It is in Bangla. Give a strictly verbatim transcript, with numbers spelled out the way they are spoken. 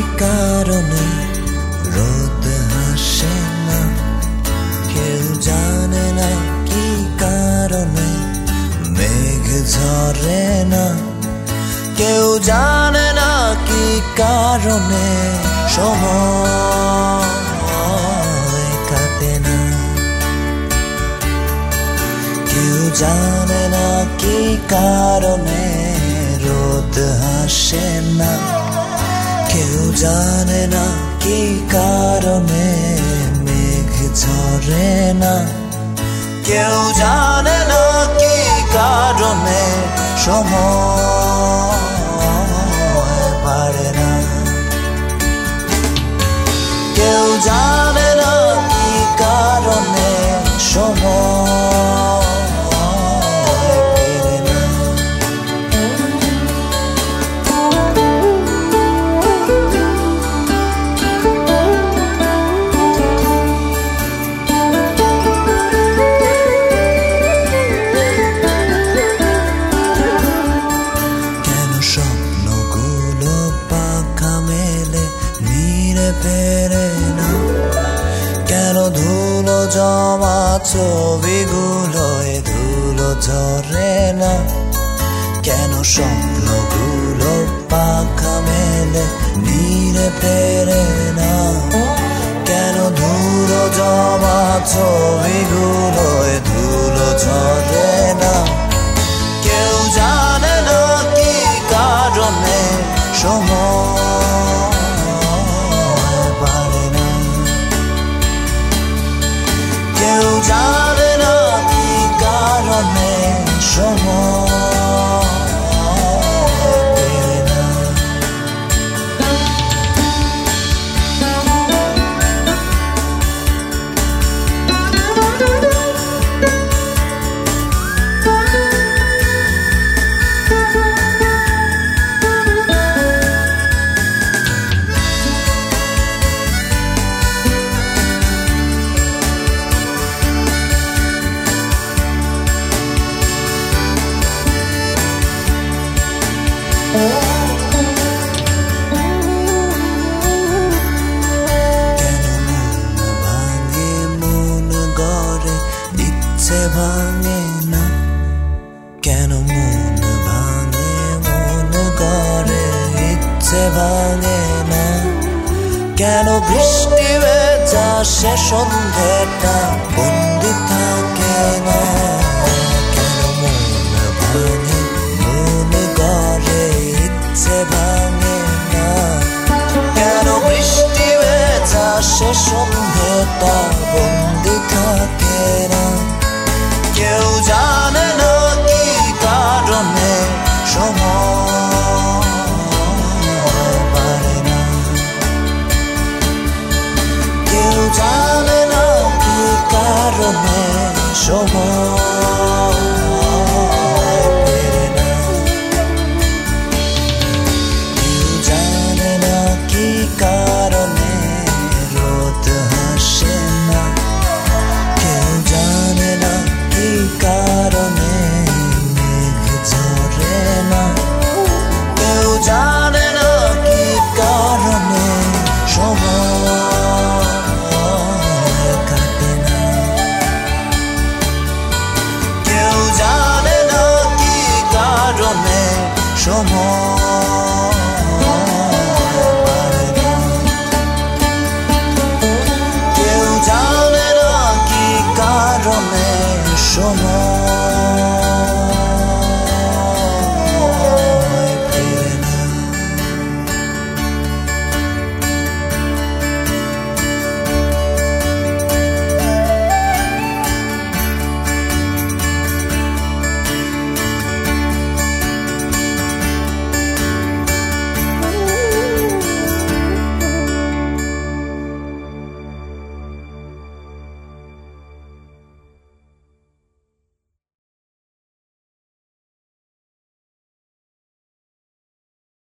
কারণে রোদ হাসে না, কেউ জানে না কি কারণে মেঘ ঝরে না, কেউ জানে না কি কারণে সময় কাটে না, কেউ জানে না কি কারণে রোদ হাসে না, কেউ জানে না কি কারণে মেঘ ঝরে না, কেউ জানে না কি কারণে সময় পারে না, কেউ জানে না কি কারণে সময় ফেরে না। ফেরে না কেন ধুলো জমা ছবিগুলোয় ধুলো ঝরে না, কেন স্বপ্নগুলো পাখা মেলে নীরে ফেরে না, কেন ধুলো জমা ছবিগুলোয় ধুলো ঝরে না, কেউ জানে না কি কারণে সময় কেউ জানে না কি কারণে সময় পেরে না। কেন মন ভাঙে মন গড়ে ইচ্ছে ভাঙে না, কেন মন ভাঙে মন গড়ে ইচ্ছে ভাঙে না, কেন বৃষ্টি ভেজা সে সন্ধ্যেটা বন্দি থাকে না, কেন মন ভাঙে মন গড়ে ইচ্ছে ভাঙে না, কেন বৃষ্টি ভেজা সে সন্ধ্যেটা বন্দি থাকে না, কেউ জানে না কি কারণে সময় পারে না, কেউ জানে না কি কারণে সময় পেরে না, কেউ জানে না কি কারণে রোদ হাসে না, কেউ জানে না কি কারণে মেঘ ঝরে না, কেউ জানে না কি কারণে সময় কাটে না, কেউ জানে না কি কারণে সময়